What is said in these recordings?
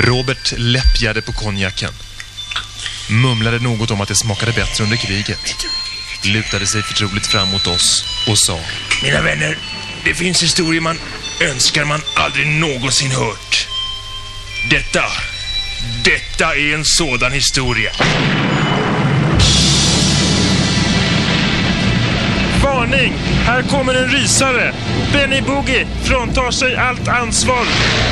Robert läppjade på konjaken. Mumlade något om att det smakade bättre under kriget. Lutade sig förtroligt fram mot oss och sa: Mina vänner, det finns historier man önskar man aldrig någonsin hört. Detta är en sådan historia. Varning! Här kommer en rysare. Benny Boogie fråntar sig allt ansvar.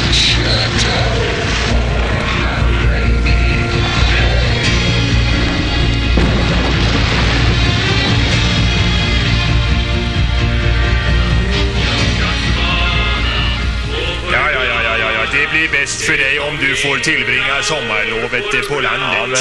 Det blir bäst för dig om du får tillbringa sommarlovet på landet.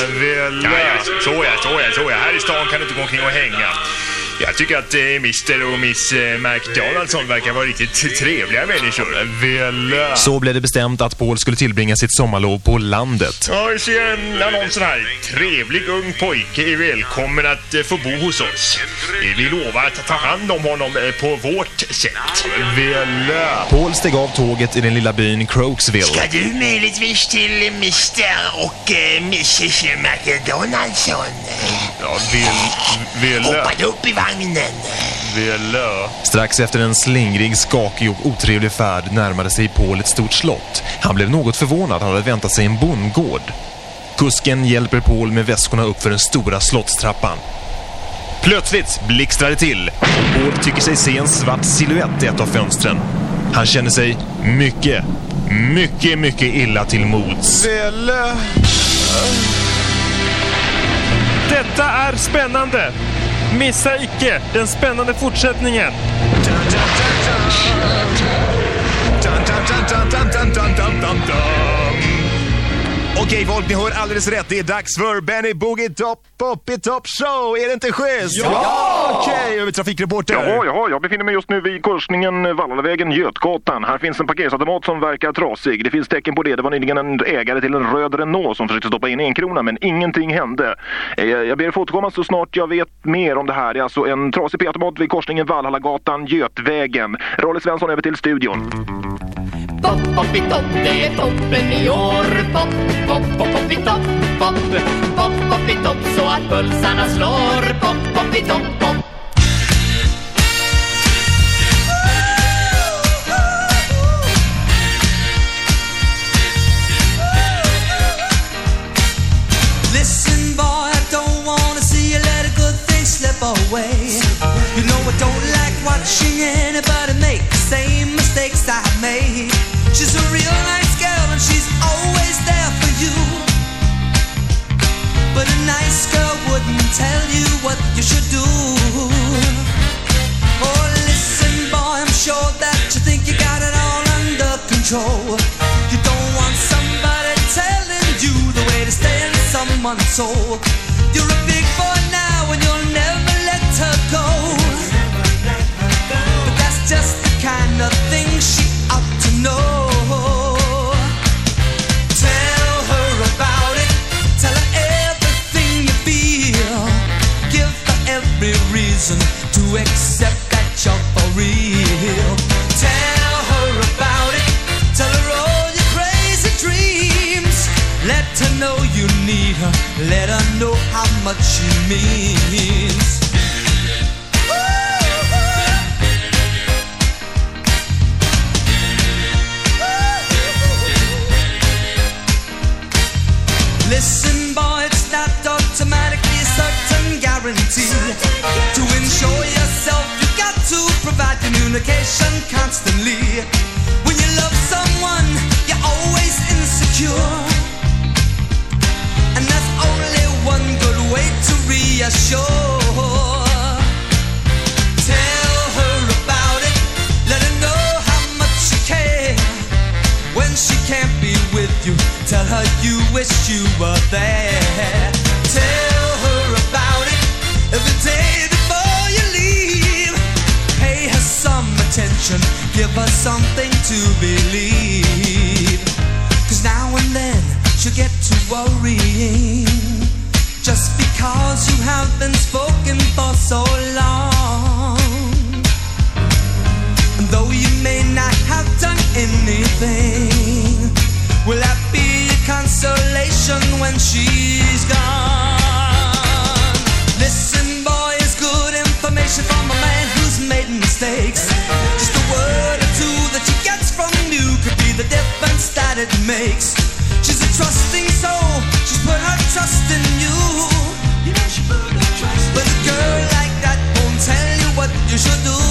Så. Här i stan kan du inte gå omkring och hänga. Jag tycker att Mr. och Miss McDonaldson verkar vara riktigt trevliga människor. Så blev det bestämt att Paul skulle tillbringa sitt sommarlov på landet. Ja, jag ser en annons här. Trevlig ung pojke är välkommen att få bo hos oss. Vi lovar att ta hand om honom på vårt sätt. Paul steg av tåget i den lilla byn Crokesville. Ska du möjligtvis till Mr. och Mrs. McDonaldson? Ja, vill. Hoppade upp i vagnen. Strax efter en slingrig, skakig och otrevlig färd närmade sig Paul ett stort slott. Han blev något förvånad. Han hade väntat sig en bondgård. Kusken hjälper Paul med väskorna upp för den stora slottstrappan. Plötsligt blixtrar det till. Paul tycker sig se en svart silhuett i ett av fönstren. Han känner sig mycket illa till mods. Detta är spännande. Missa icke den spännande fortsättningen. Okej folk, ni hör alldeles rätt. Det är dags för Benny Boogie Top Show. Är det inte schysst? Ja! Okej, över trafikreporter. Ja, jag befinner mig just nu vid korsningen Vallavägen-Götgatan. Här finns en parkeringsautomat som verkar trasig. Det finns tecken på det. Det var nyligen en ägare till en röd Renault som försökte stoppa in 1 krona, men ingenting hände. Jag ber att få återkomma så snart jag vet mer om det här. Det är alltså en trasig P-automat vid korsningen Vallhallagatan-Götvägen. Rolle Svensson över till studion. Pop, pop, i topp, det är toppen i år. Pop, pop, pop, pop, i topp, pop. Pop, pop, i topp så att pulsarna slår. Pop, pop, i topp, pop. Listen boy, I don't wanna see you let a good thing slip away. You know I don't like watching anybody make the same mistakes I made. She's a real nice girl and she's always there for you. But a nice girl wouldn't tell you what you should do. Oh listen boy, I'm sure that you think you got it all under control. You don't want somebody telling you the way to stay in someone's soul. You're a big boy now and you'll never let her go. But that's just the kind of thing she ought to know. Tell her about it. Tell her everything you feel. Give her every reason to accept that you're for real. Tell her about it. Tell her all your crazy dreams. Let her know you need her. Let her know how much she means. Listen boy, it's not automatically a certain guarantee. To ensure yourself, you got to provide communication constantly. When you love someone, you're always insecure. And that's only one good way to reassure. Tell her about it. Let her know how much you care. When she can't be with you, tell her you wish you were there. Tell her about it every day before you leave. Pay her some attention, give her something to believe. 'Cause now and then she'll get to worrying, just because you have been spoken for so long. And though you may not have done anything, will that be a she's gone. Listen, boy, it's good information from a man who's made mistakes. Just a word or two that she gets from you could be the difference that it makes. She's a trusting soul, she's put her trust in you. You know she put her trust in you. But a girl like that won't tell you what you should do.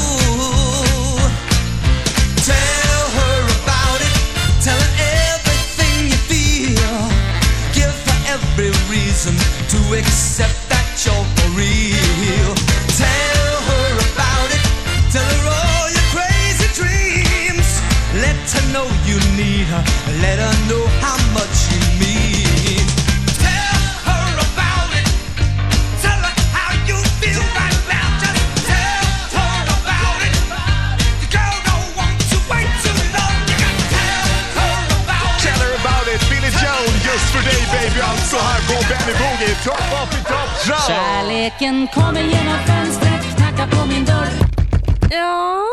Tell her about it, tell her everything you feel. Give her every reason to accept that you're for real. Tell her about it, tell her all your crazy dreams. Let her know you need her, let her know how much you mean. Tell her about it, tell her how you feel right now. Just tell her about it. The girl don't want to wait too long. You gotta tell her about it. Tell her about it, Billy Joel, just för dig baby. Alltså här på Benny Boogie, Top of the Top Show. Kärleken kommer genom fönstret, knackar på min dörr. Ja.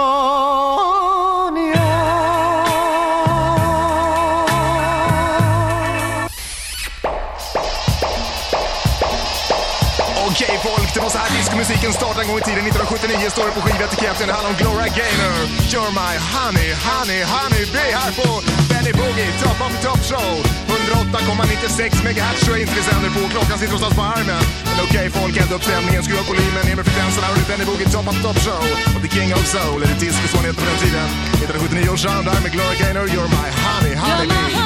Okej folk, det var så här diskomusiken startade en gång i tiden 1979, står det på skivetiketten. Det handlar om Gloria Gaynor. You're my honey, honey, honey bee här på Benny Boogie, Top of the Top Show. 108,96 MHz tror jag inte vi sänder på. Klockan sitter någonstans på armen. Men okej folk, eld upp stämningen, skruva upp volymen, ner med frekvenserna. Och det är Benny Boogie, Top of the Top Show. Och The King of Soul, eller disco som han heter på den tiden. 1979 års sound där med Gloria Gaynor. You're my honey, honey bee.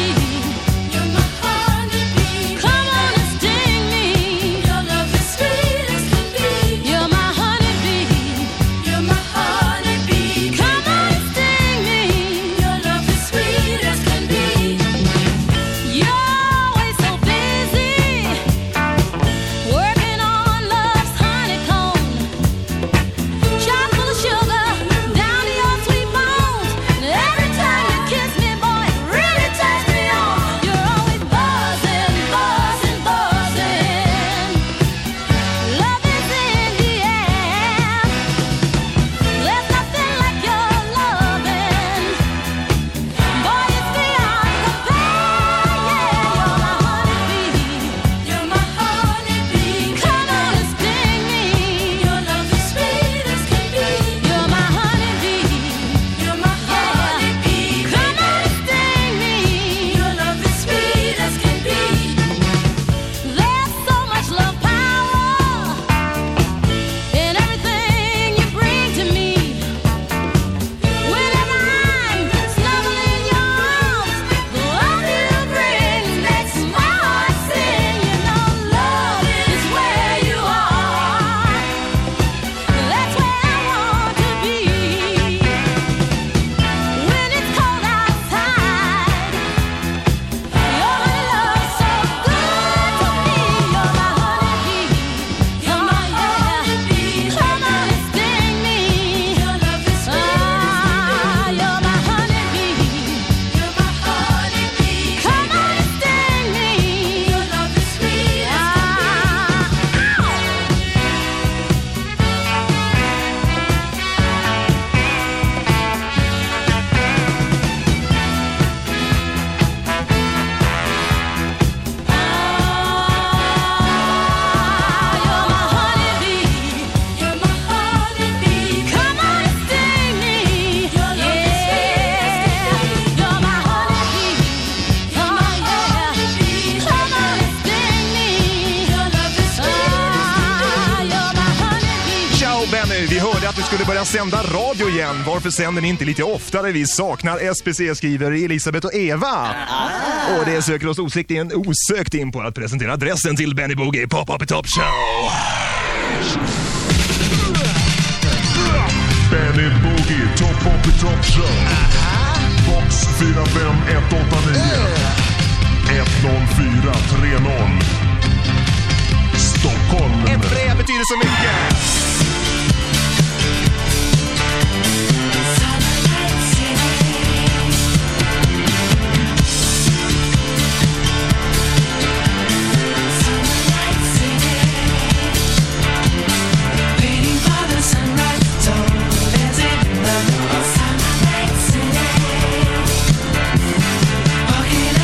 Vi hörde att du skulle börja sända radio igen. Varför sänder ni inte lite oftare? Vi saknar SPC, skriver Elisabeth och Eva. Och det söker oss osökt in på att presentera adressen till Benny Boogie Pop-Up Top Show. Benny Boogie Top-Up Top Show. Box 45189 10430 Stockholm. Ett brev betyder så mycket. Walking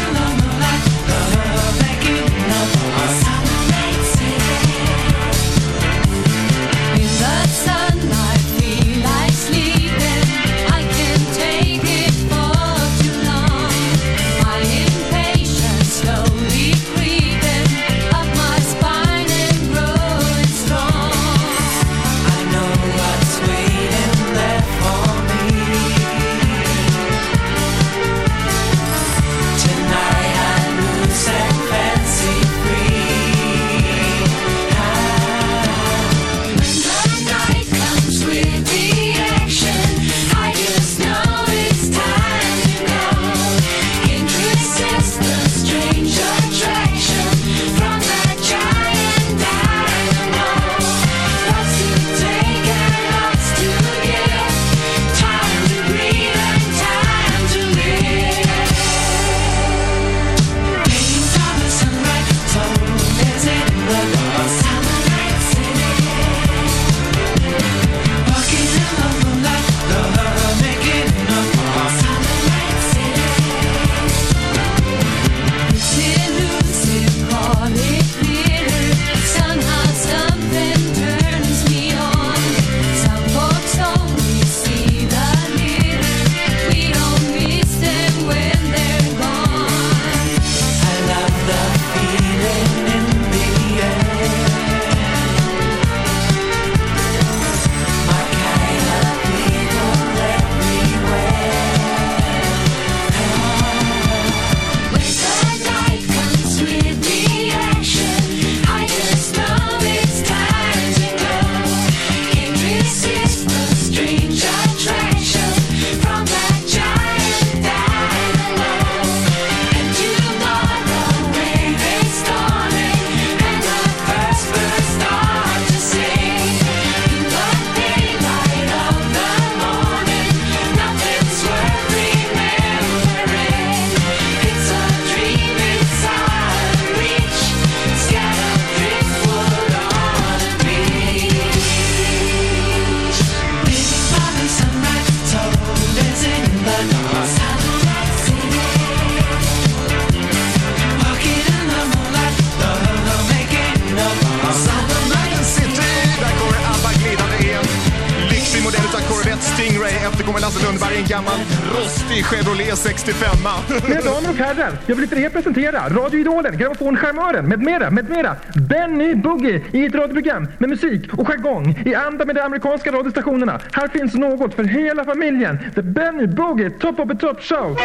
svävar i en gammal rostig Chevrolet 65. Mina damer och herrar, jag vill för er presentera radioidolen, grammofonskärmören med mera. Benny Boogie i ett radioprogram med musik och jargong i anda med de amerikanska radiostationerna. Här finns något för hela familjen. The Benny Boogie Top of the Top Show.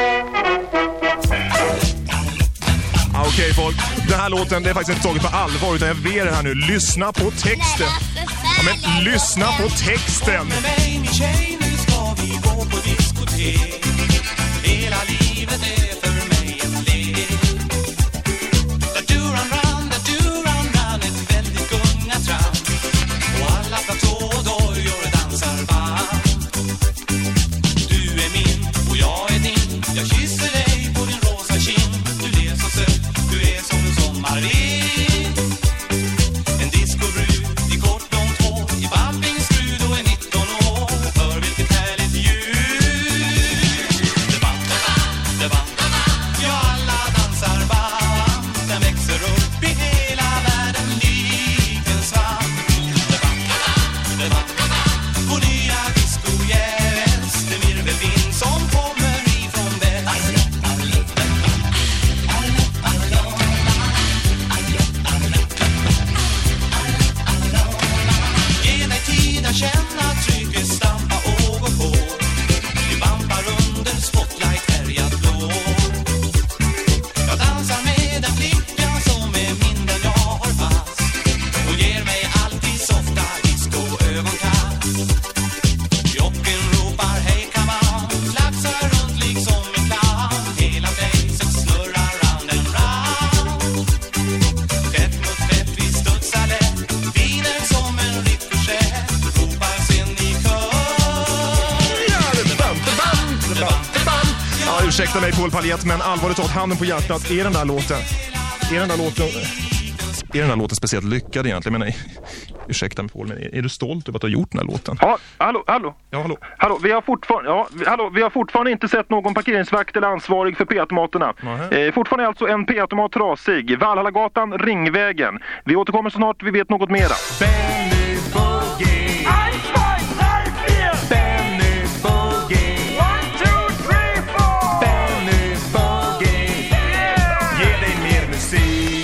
Okej folk, den här låten det är faktiskt inte taget på allvar utan jag ber er här nu, lyssna på texten. Ja, men lyssna på texten. Med mig min tjej, nu ska vi gå på diskotek. Hela livet är för mig en lek. Där du run, ett väldigt gungatram. Och alla platådojor dansar varmt. Du är min och jag är din. Jag kysser dig på din rosa kind. Du är så söt, du är som en sommarvind. En discobrud i kort långt hår, i bambingskrud och är 19 år. Hör vilket härligt ljud. Det band. Ja, alla dansar varmt. Den växer upp i hela världen lik en svamp. Det band. På nya disco yes. Det virvelvind som kommer ifrån väst. Ge dig tid att känna trycket, stampa och gå på. Vi bampar under spotlight härjat blå. Jag dansar med en flicka som är mindre än jag har fast. Och ger mig alltid softa disco-ögonkast. Jocken ropar hej come on, flaxar runt liksom en clown. Hela facet snurrar round and round. Tätt mot tätt vi studsar lätt, viner som en ricochet. Ropar sen i kör. Ja, det band. Ja, ursäkta mig Paul Paljet, men allvarligt talat, handen på hjärtat, är den där låten speciellt lyckad egentligen? Men nej, ursäkta mig Paul, men är du stolt över att du har gjort den här låten? Ja, hallå. Ja, hallå. Hallå, vi har fortfarande inte sett någon parkeringsvakt eller ansvarig för P-automaterna. Fortfarande är alltså en P-automat trasig. Valhallagatan, Ringvägen. Vi återkommer så snart vi vet något mera. Benny Boogie. Benny Boogie. 1, 2, 3, 4. Benny Boogie. Ge dig mer musik.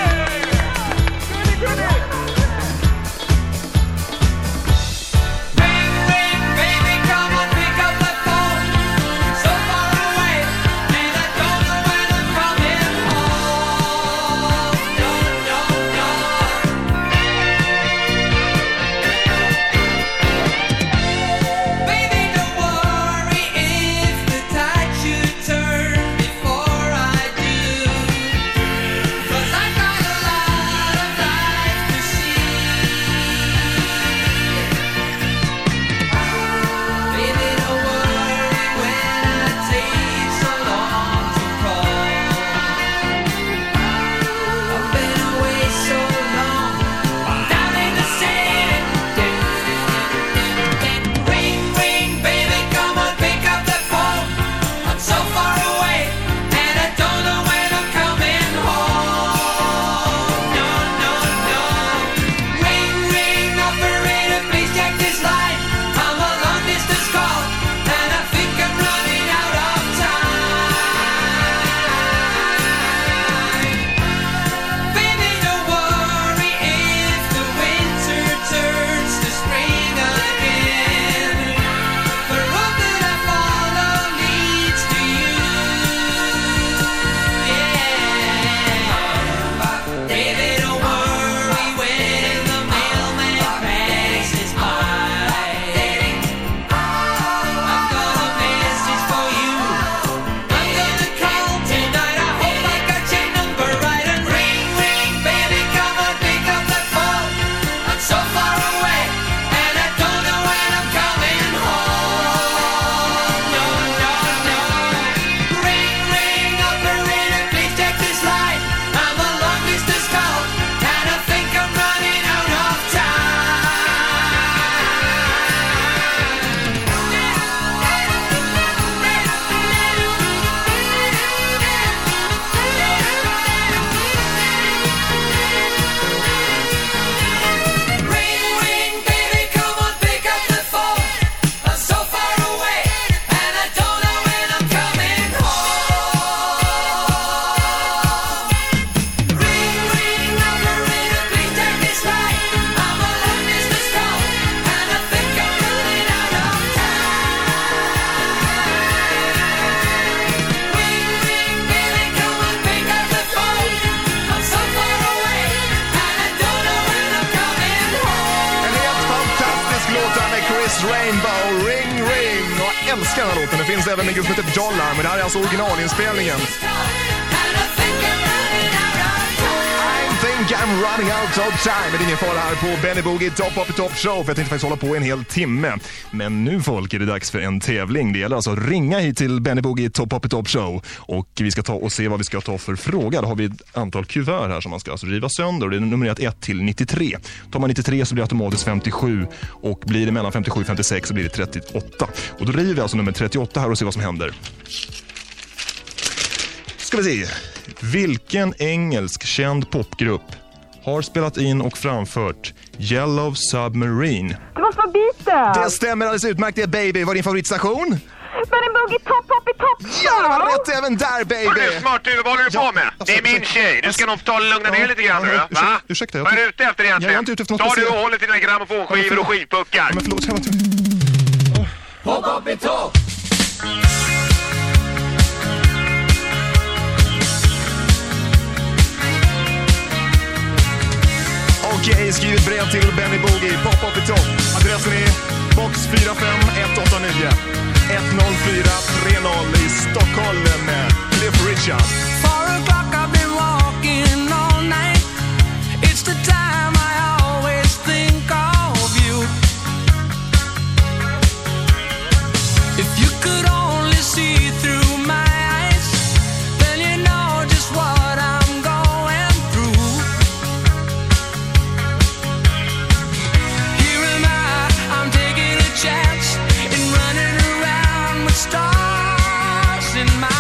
Baby, come on, pick up the phone. So far away, and I don't know when I'm coming home. Rainbow, Ring Ring. Och jag älskar den här låten. Det finns även en grupp som heter Dollar, men det här är alltså originalinspelningen. I think I'm running out of time. Men det är ingen fara här på Benny Boogie Top of the Top Show, för jag tänkte faktiskt hålla på en hel timme. Men nu folk är det dags för en tävling. Det gäller alltså att ringa hit till Benny Boogie Top of the Top Show. Och vi ska ta och se vad vi ska ta för fråga. Då har vi ett antal kuvert här som man ska alltså riva sönder. Och det är nummerat 1 till 93. Tar man 93 så blir det automatiskt 57. Och blir det mellan 57 och 56 så blir det 38. Och då river vi alltså nummer 38 här och ser vad som händer. Ska vi se. Vilken engelsk känd popgrupp har spelat in och framfört Yellow Submarine? Det måste vara Beatles. Det stämmer alldeles utmärkt, det Baby. Vad är din favoritstation? Benny Boogie Top of the Top Show. Ja, det var rätt även där, Baby. Hörru, smart du, vad håller du på med? Det är min tjej. Du ska nog ta och lugna ner lite grann nu, va? Ursäkta, vad är du ute efter egentligen? Jag är inte ute efter något Ta speciellt. du och håller till dina grammofonskivor och skivpuckar. Men förlåt, Pop up i topp. Okej, skriv ett brev till Benny Boogie, Pop Up i Topp. Adressen är box 45189 10430 i Stockholm med Cliff Richard. 4 o'clock I've been walking all night. It's the time I always think of you. If you could only see through my eyes, then you know just what I'm going through. Here am I'm taking a chance in running around with stars in my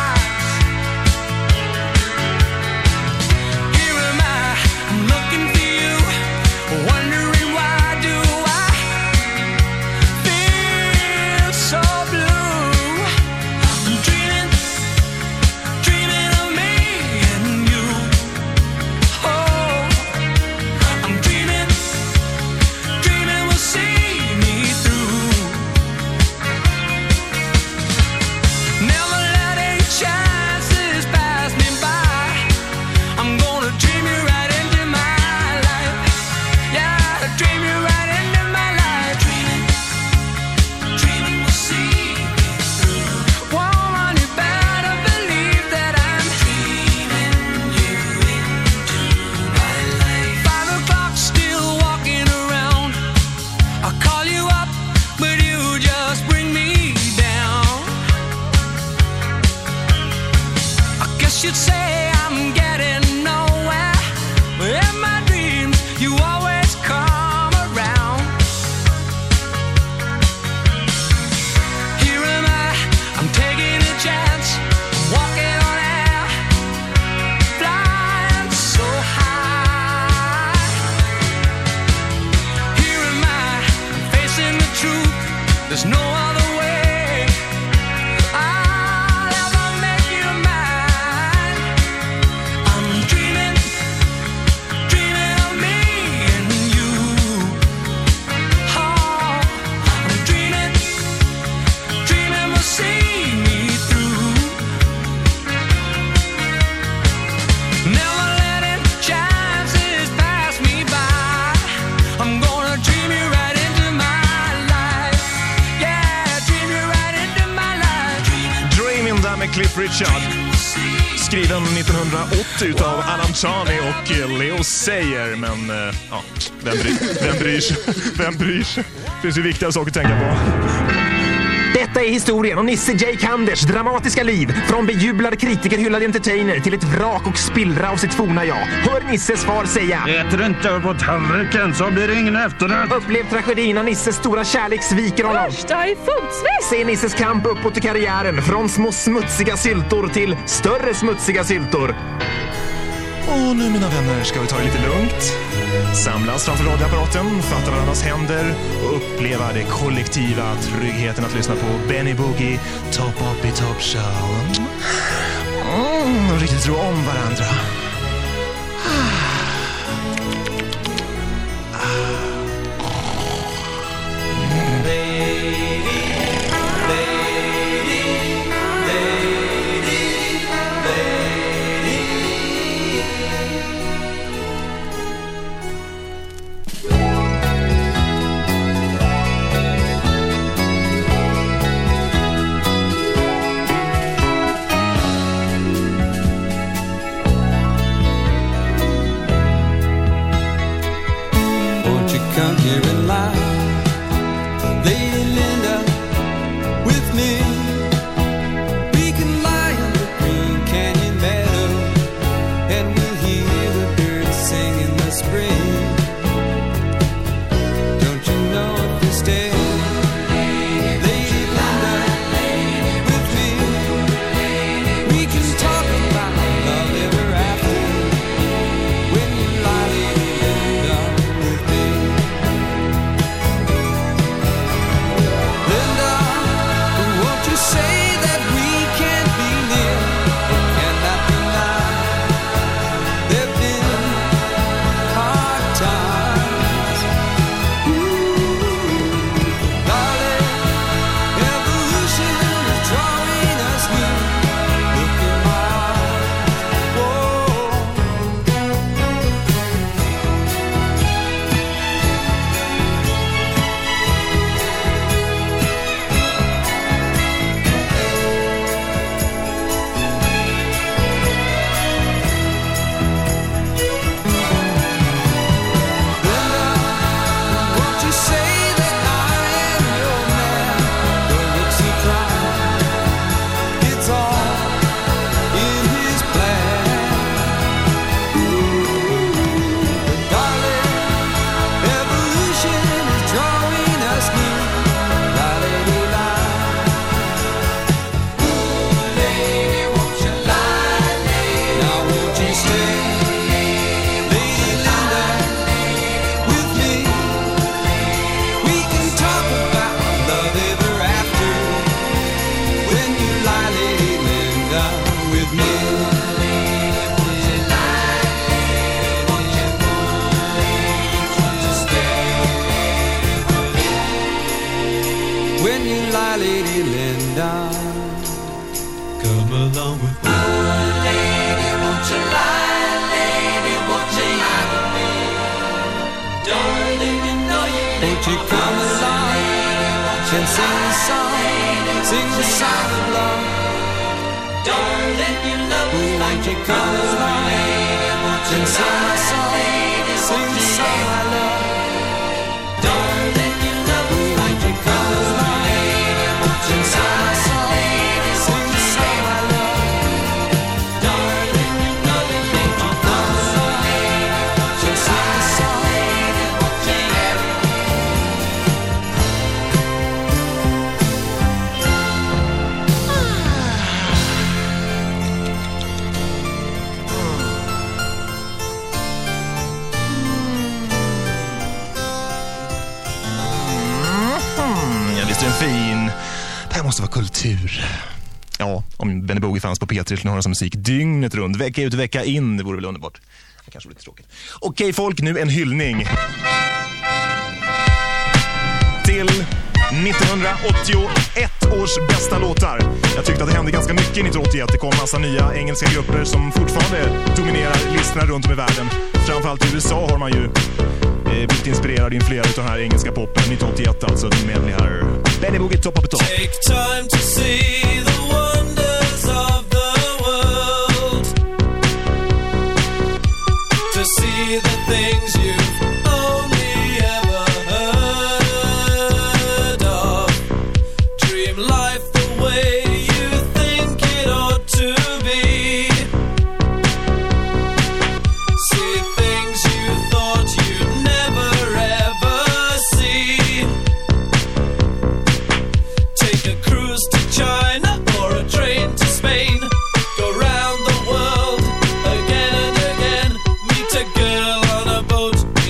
Cliff Richard, skriven 1980 utav Alan Charney och Leo Sayer. Men ja, vem bryr sig? Det finns ju viktiga saker att tänka på. Detta är historien om Nisse J. Kanders dramatiska liv. Från bejublad kritikerhyllad entertainer till ett vrak och spillra av sitt forna jag. Hör Nisses far säga: äter du inte på tallriken så blir det ingen efterrätt. Upplev tragedin när Nisses stora kärlek sviker honom. Värsta i fotsvett. Se Nisses kamp uppåt i karriären. Från små smutsiga syltor till större smutsiga syltor. Och nu mina vänner ska vi ta det lite lugnt. Samlas framför radioapparaten, fatta varandras händer och uppleva det kollektiva tryggheten att lyssna på Benny Boogie Top Up i Top Show. Och riktigt tro om varandra. here in line. Lady Linda, with me, we can lie in the Green Canyon meadow, and we'll hear the birds sing in the spring. Don't you know if you stay? Kultur. Ja, om Benny Boogie fanns på P3 skulle ni höra som musik dygnet runt, vecka ut och vecka in. Det vore väl underbart. Det kanske var lite tråkigt. Okej folk, nu en hyllning till 1981 års bästa låtar. Jag tyckte att det hände ganska mycket 1981. Det kom massa nya engelska grupper som fortfarande dominerar listorna runt om i världen. Framförallt i USA har man ju blivit inspirerad och influerad av den här engelska poppen 1981, alltså med den här Benny Boogie Top of the Top. Take time to see the wonders of the world, to see the things you've only ever heard of. Dream life the way you think it ought to be. See things you thought you'd never ever see. Take a cruise to China or a train to Spain. Go round the world again and again. Meet a girl on a boat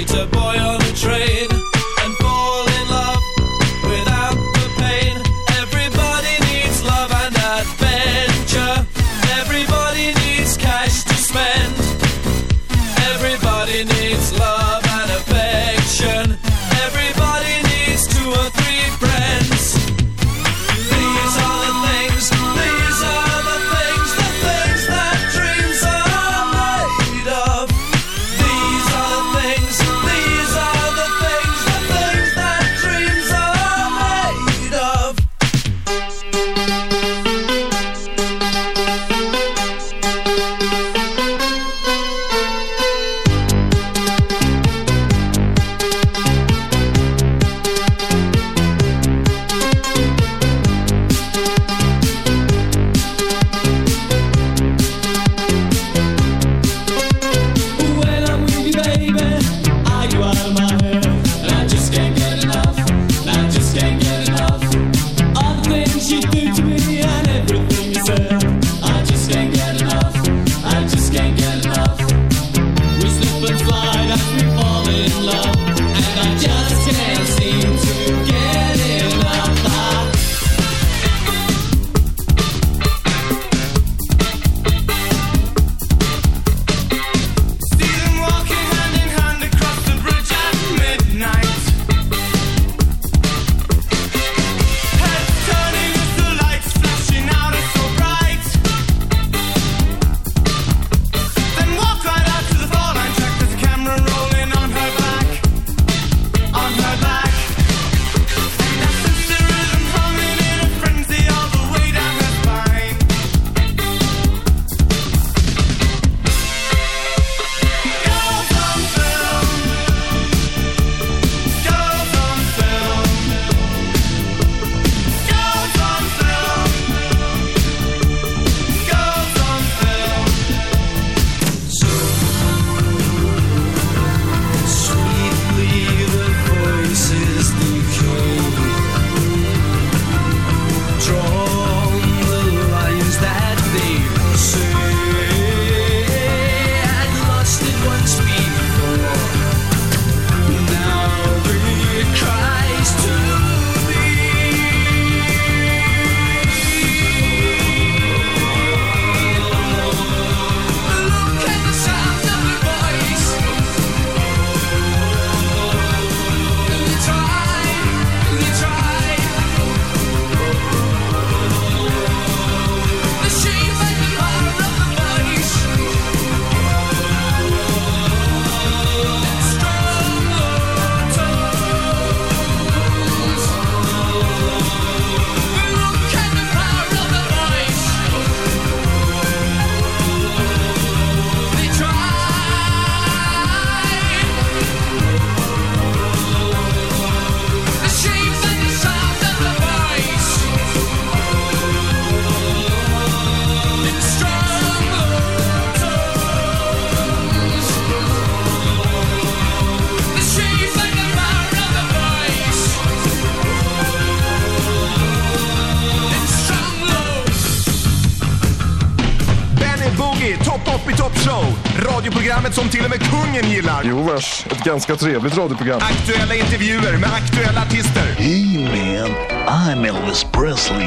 Show. Radioprogrammet som till och med kungen gillar. Jo vars, ett ganska trevligt radioprogram. Aktuella intervjuer med aktuella artister. Hey man, I'm Elvis Presley.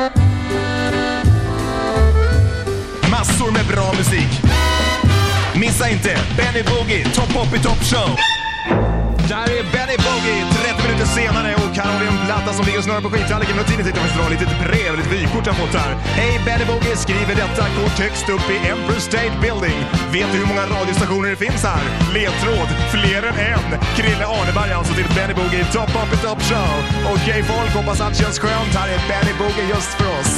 Massor med bra musik. Missa inte Benny Boogie, Top Pop i Top Show. Där är Benny Boogie 30 minuter senare och här har vi en platta som ligger och snurrar på skittallriken och tidningen sitter och drar lite brev, lite vykort jag fått här. Hej, Benny Boogie skriver detta kort text upp i Empire State Building. Vet du hur många radiostationer det finns här? Ledtråd, fler än en. Krille Arneberg alltså till Benny Boogie, Top Up i Top Show. Okej folk, hoppas att det känns skönt. Här är Benny Boogie just för oss.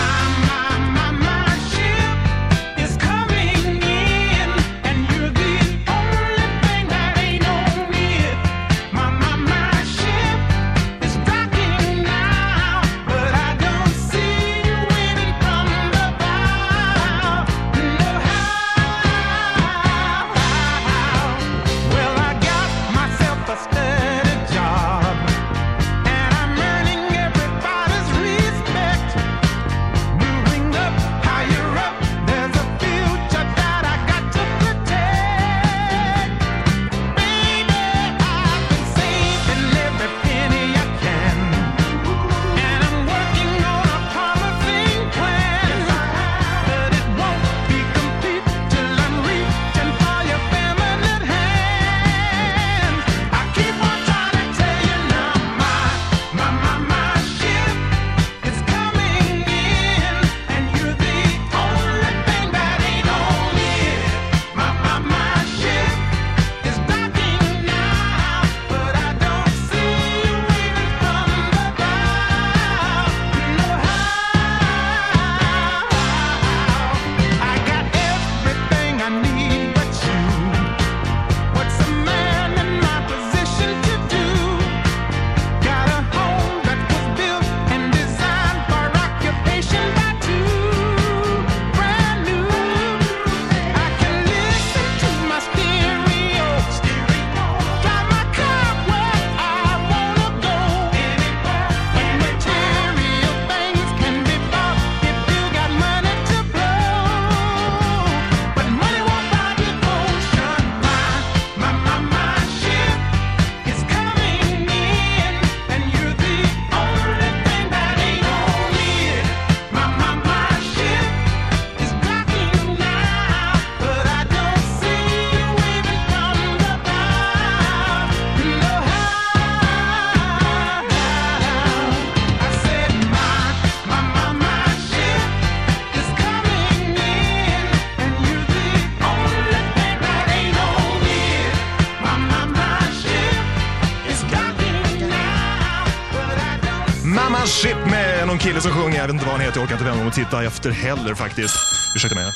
Ship med någon kille som sjunger. Jag vet inte vad han heter, jag orkar inte vända om och titta efter heller faktiskt. Ursäkta mig.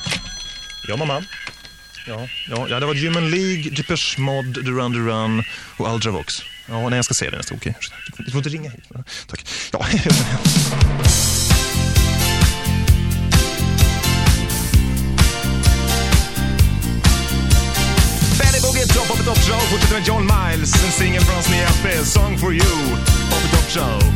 Ja, mamma. Ja, det var Human League, Depeche Mode, Duran Duran och Ultravox. Ja, nej, jag ska se det nästa. Okej. Du får inte ringa hit. Tack. Ja, Benny Boogie, Top of the Top Show. Fortsätter med John Miles, en singel från hans nya LP, Song for You, Top of the Top Show.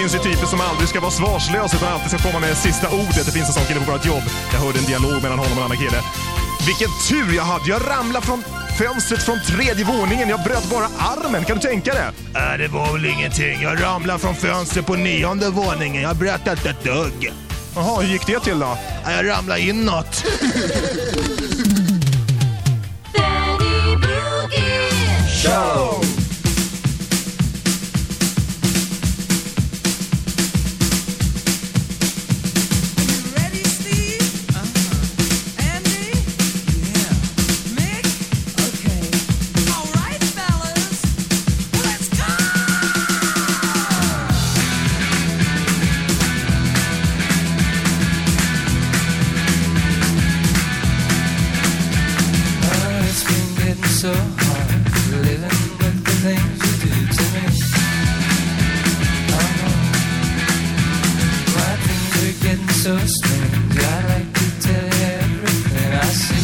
finns ju typer som aldrig ska vara svarslös utan alltid ska komma med sista ordet. Det finns en sån kille på vårt jobb. Jag hörde en dialog mellan honom och en annan kille. Vilken tur jag hade. Jag ramlade från fönstret från 3:e våningen. Jag bröt bara armen. Kan du tänka det? Det var väl ingenting. Jag ramlade från fönstret på 9:e våningen. Jag bröt inte ett dugg. Jaha, hur gick det till då? Jag ramlade inåt. Show! So hard living with the things you do to me. My things are getting so strange. I like to tell you everything I see.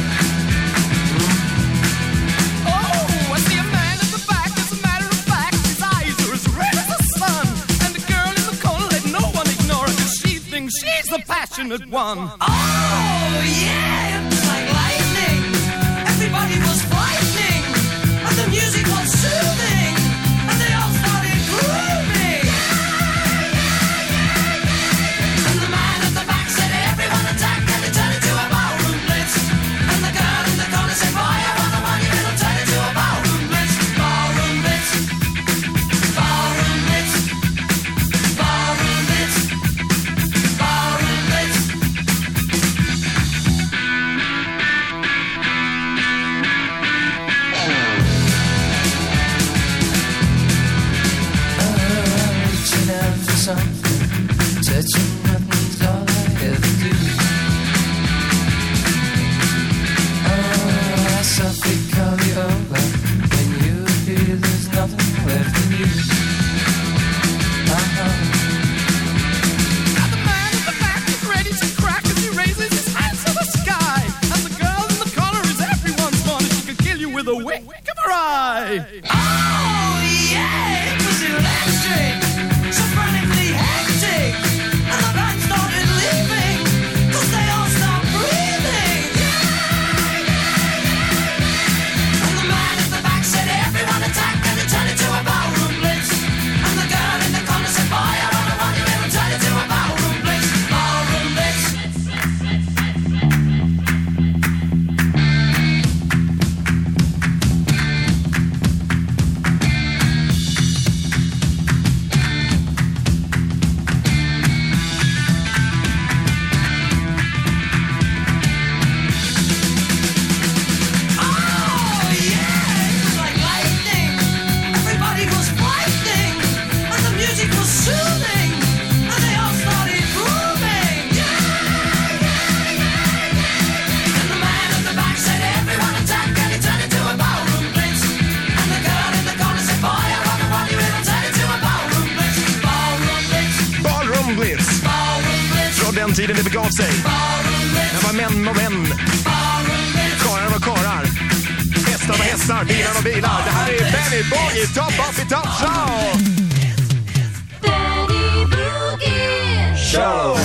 Oh, I see a man at the back. As a matter of fact, his eyes are as red as the sun. And the girl in the corner, let no one ignore her, 'cause she thinks she's the passionate one. Oh yeah, it was like lightning. Everybody was frightening, and the music was soothing, and they all started grooving. And the man at the back said, everyone attack, and they turned into a ballroom blitz. And the girl in the corner said, boy, I want the money, it'll turn into a ballroom blitz. Ballroom blitz. Ballroom blitz. Ballroom blitz. Ballroom blitz. Reaching out for something, touching nothing's all I ever do. I softly call you over when you feel there's nothing left in you. Now the man at the back is ready to crack as he raises his hands to the sky. And the girl in the corner is everyone's fun. She could kill you with a wink of her eye. Oh yeah, it was electric, so frantically hectic, and the band started leaving, 'cause they all stopped breathing. And the man at the back said, everyone attack, and it turned into a ballroom blitz. And the girl in the corner said, boy, I want the money, it'll turn into a ballroom blitz. Ballroom blitz. Oh yeah, it was like lightning. Everybody was frightening, and the music was soothing, and they all started grooving. And the man at the back said, everyone attack, and it turned into a ballroom blitz. And the girl in the corner said, boy, I want the money, it'll turn into a ballroom blitz. Ballroom blitz. Ballroom Blitz. Ballroom blitz. Från den tiden det begav sig. Ballroom blitz. Det var män och män. Ballroom blitz. Karar var karar. Hästar var hästar. Bilar var bilar. Det här är Benny Boogie Top Up i Top Show! Benny Boogie Show!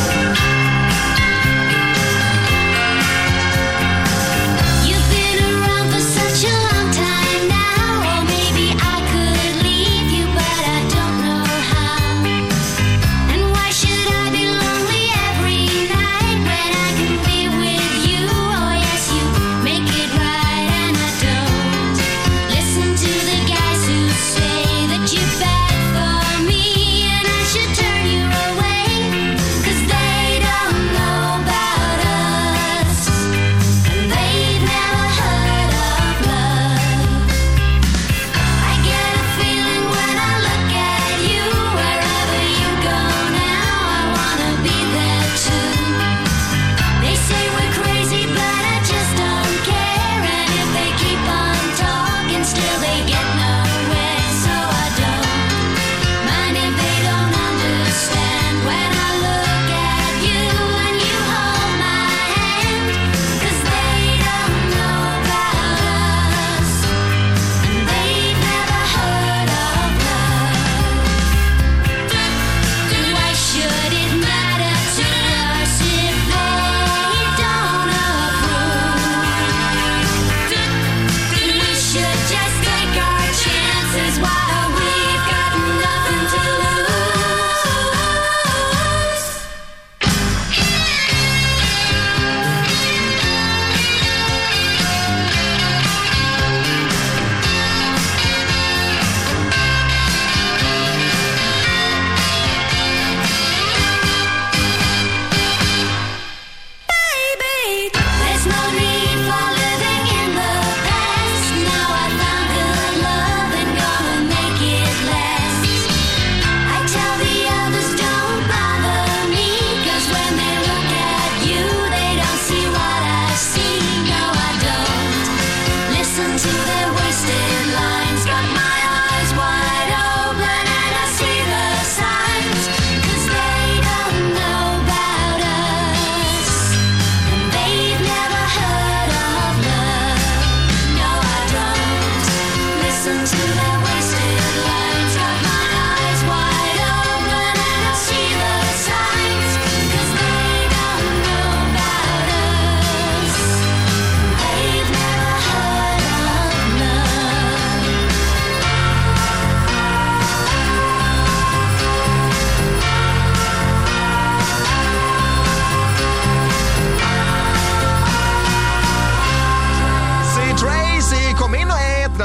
You've been around for such a long time now. Or maybe I could leave you, but I don't know how. And why should I be lonely every night when I can be with you? Oh yes, you make it right and I don't. Listen to the guys who say that you're bad for me and I should turn you away. 'Cause they don't know about us, and they've never heard of love. I get a feeling when I look at you. Wherever you go now, I wanna be there too. They say we're crazy, but I just don't care. And if they keep on talking, still they get nowhere. So I don't mind if they don't understand when I look at you and you hold my hand. 'Cause they don't know about us, and they've never heard of love.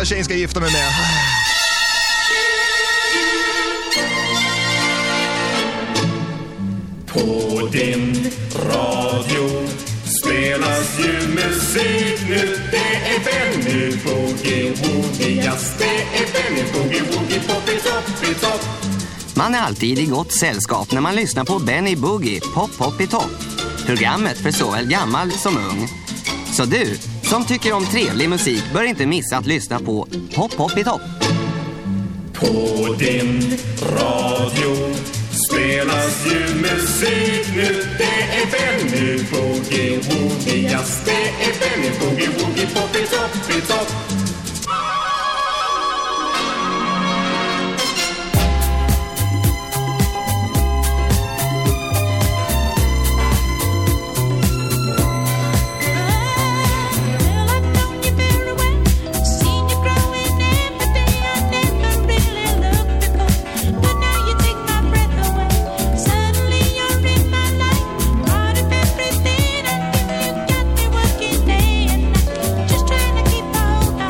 tjejen ska gifta mig med. På din radio spelas ju musik nu. Det är Benny Boogie Woogie. Yes, det är Benny Boogie Woogie. Pop-i-topp-i-topp. Man är alltid i gott sällskap när man lyssnar på Benny Boogie Pop-Pop-i-topp. Programmet för såväl gammal som ung. Så du, som tycker om trevlig musik, bör inte missa att lyssna på Pop-Pop-i-topp. På din radio spelas ju musik nu. Det är Benny Boogie Woogie. Yes, det är Benny Boogie Woogie. Pop-i-topp-i-topp. Just trying to keep hold on.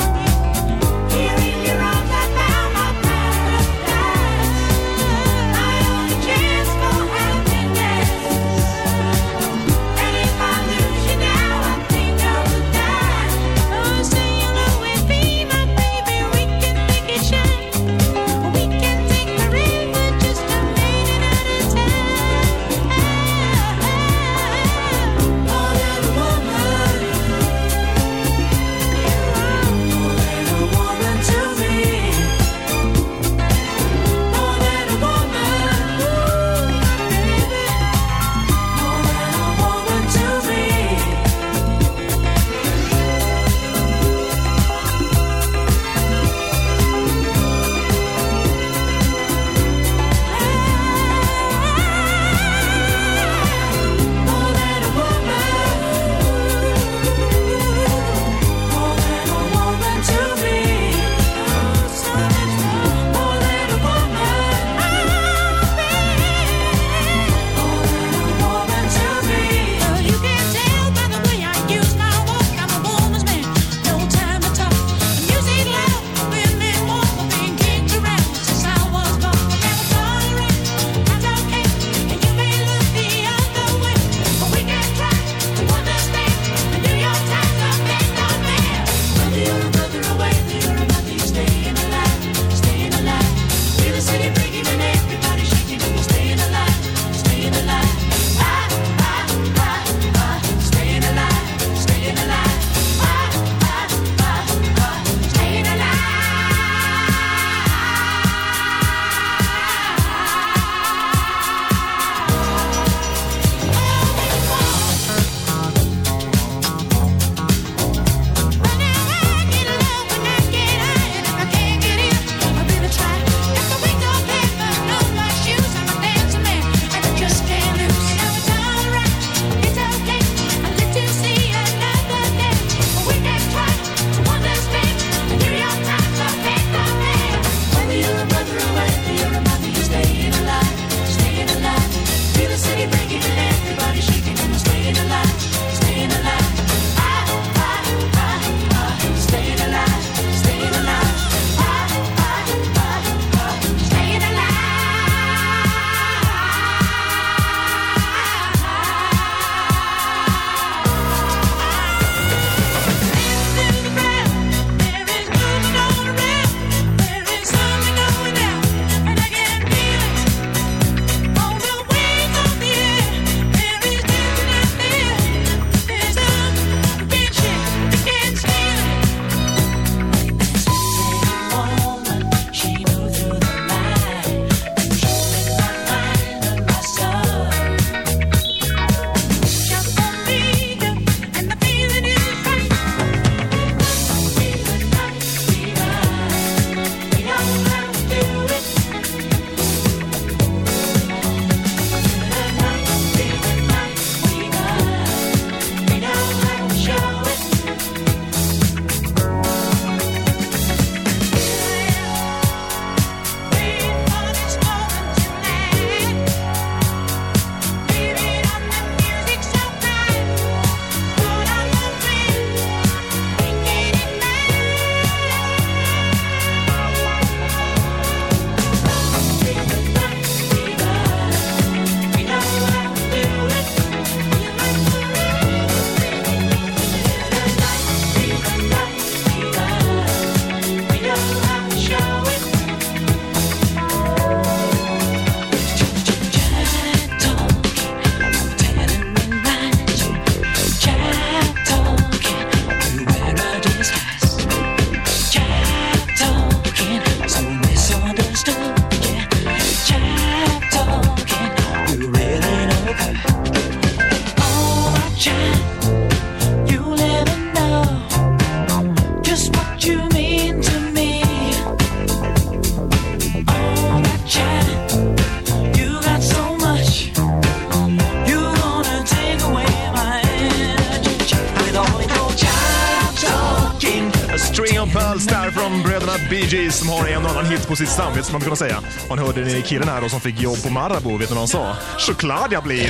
Bee Gees som har en och annan hit på sitt samvete som man kan säga. Man hörde ni killen här då som fick jobb på Marabou, vet ni vad han sa? Choklad jag blir!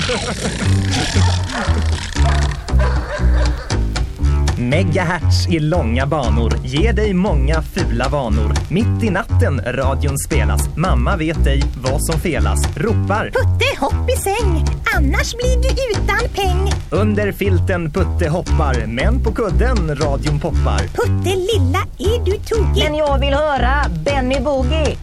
Megahertz i långa banor ger dig många fula vanor. Mitt i natten radion spelas. Mamma vet ej vad som felas. Ropar Putte hopp i säng, annars blir du utan peng. under filten Putte hoppar, men på kudden radion poppar. Putte lilla, är du tokig? Men jag vill höra Benny Boogie.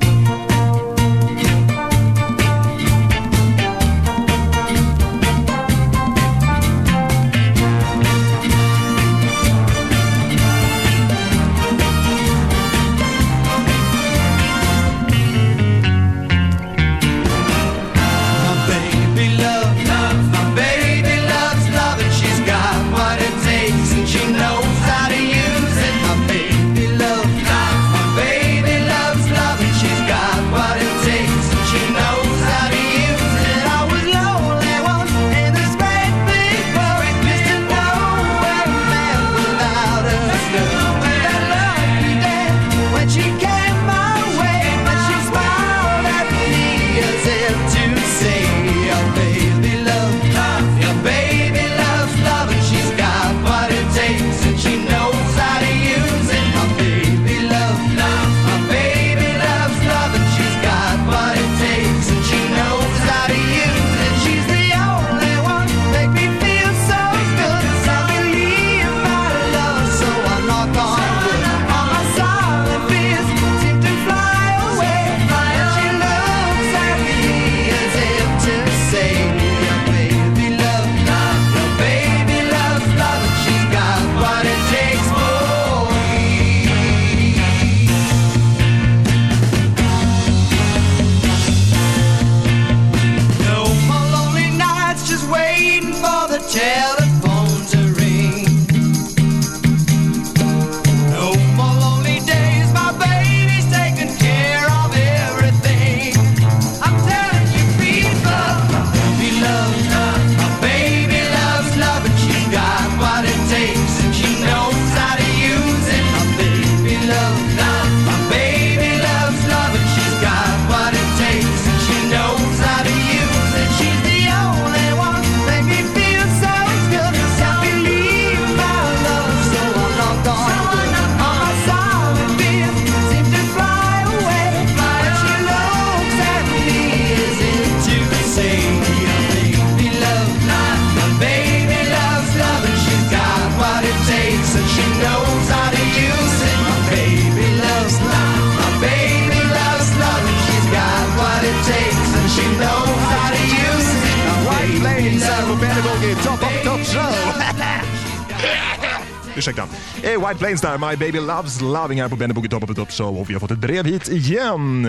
Ursäkta. White Plains där, My Baby Loves Loving här på Benny Boogie Top of the Top Show. Och vi har fått ett brev hit igen.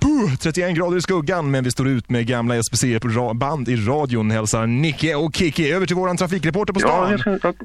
31 grader i skuggan, men vi står ut med gamla SPC-band i radion. Hälsar Nicke och Kiki. Över till våran trafikreporter på stan.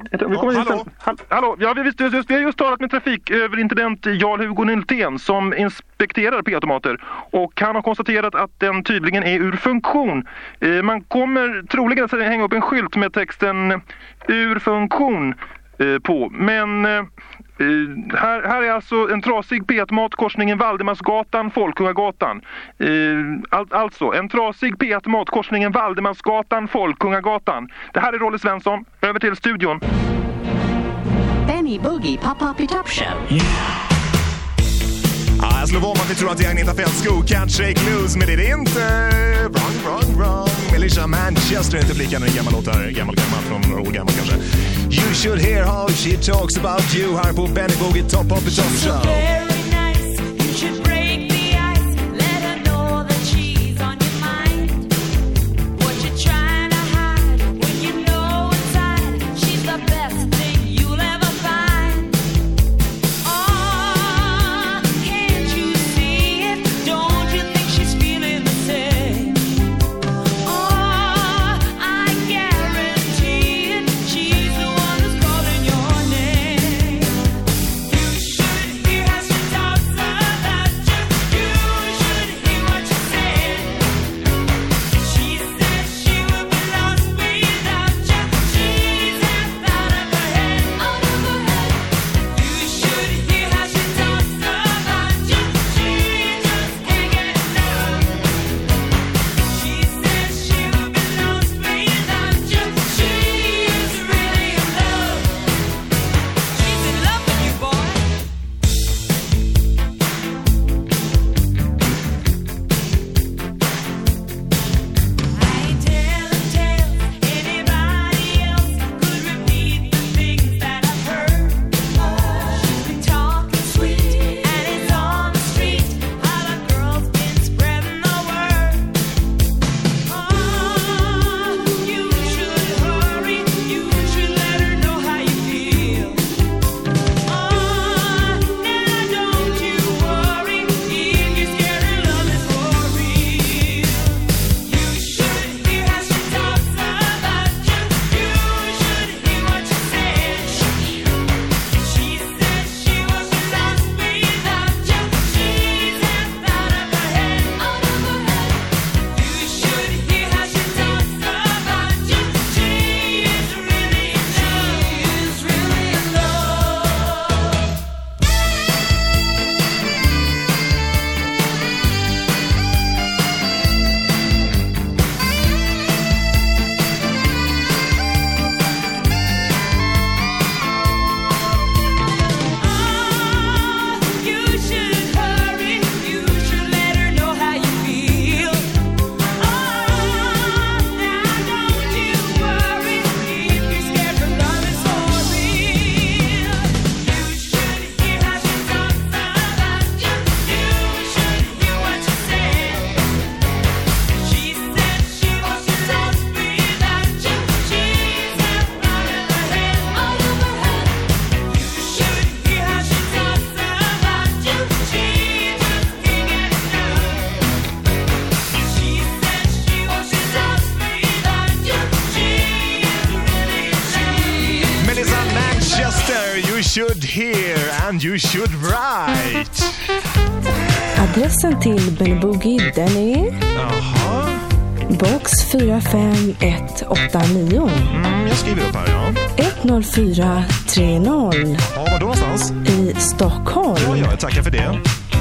Hallå, ja, vi har just talat med trafiköverintendent Jarl-Hugo Nyltén som inspekterar P-automater. Och han har konstaterat att den tydligen är ur funktion. Man kommer troligen att hänga upp en skylt med texten ur funktion på. Men här är alltså en trasig P-automat, korsningen Valdemarsgatan, Folkungagatan. Alltså, en trasig P-automat, korsningen Valdemarsgatan, Folkungagatan. Det här är Rolle Svensson. Över till studion. Benny Boogie Pop-Up Top Show. Jag slår vad man vill tro att det är Agneta Fältsko. Can't shake loose, men det är det inte. Wrong. Melissa Manchester, inte blickande en gammal låt här. Gammal från några år gammal kanske. You should hear how she talks about you här på Benny Boogie Top of the Top Show. Has here and you should write. Adressen till Benny Boogie, den är... Jaha. Box 45189. Jag skriver upp här, ja. 10430. Ja, var då någonstans? I Stockholm. Ja, jag tackar för det.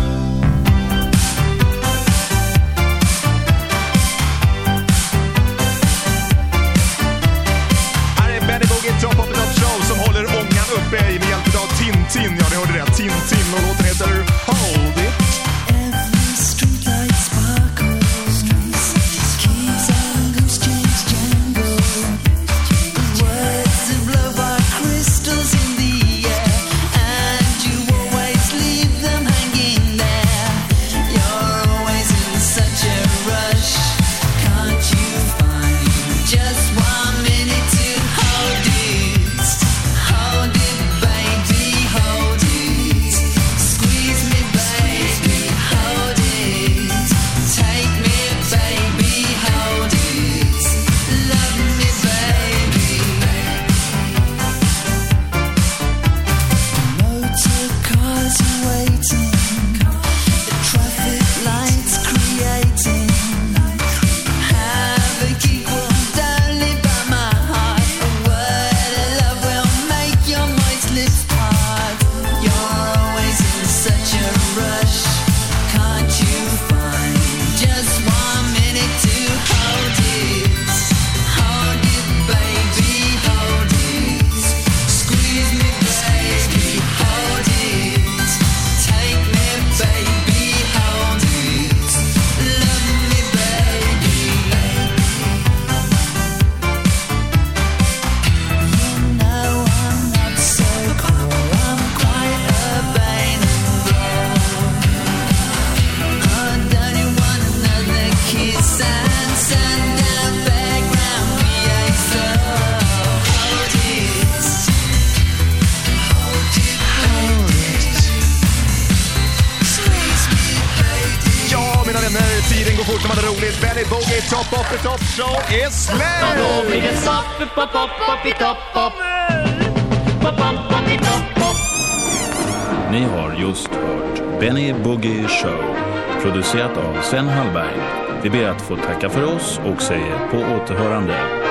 Top of the Top Show som håller ångan uppe med hjälp av Tintin. Ja, ni hörde det. Tintin och låten heter Hold It. Every streetlight sparkles, keys and loose change jangle. Words of love are crystals in the air, and you always leave them hanging there. You're always in such a rush. Can't you find just 1 minute to hold it? Hold it, baby, hold it. Squeeze me, baby, hold it. Take me, baby, hold it. Love me, baby. Motor cars are waiting. The traffic lights creating havoc equal darling by my heart. A word of love will make your moist lips part. You're always in such a rush. Can't you find just 1 minute to hold it? Hold it, baby, hold it. Squeeze me, baby, hold it. Take me, baby, hold it. Love me, baby. No, I'm not so cool. I'm quite urbane and bold. I don't want another kiss and sundown background PA. So hold it, hold it, hold it. Squeeze me, baby. Ja, mina vänner, tiden går fort när man har roligt. Benny Boogie, Top of the Top Show är släpp! Och då blir det stopp, pop, pop, pop, i topp, pop. Pop, pop, pop, i topp, pop. Ni har just hört Benny Boogie Show, producerat av Sven Hallberg. Vi ber att få tacka för oss och säger på återhörande.